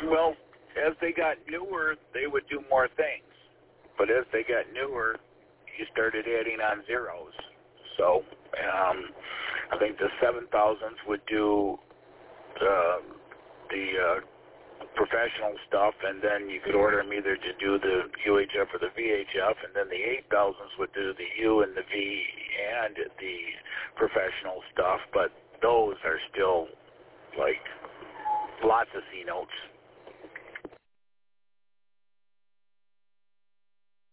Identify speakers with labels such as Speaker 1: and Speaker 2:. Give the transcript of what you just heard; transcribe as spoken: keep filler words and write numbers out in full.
Speaker 1: Well, as they got newer, they would do more things. But as they got newer, you started adding on zeros. So um, I think the seven thousands would do uh, the uh, professional stuff, and then you could order them either to do the U H F or the V H F, and then the eight thousands would do the U and the V and the professional stuff, but those are still, like, lots of C notes.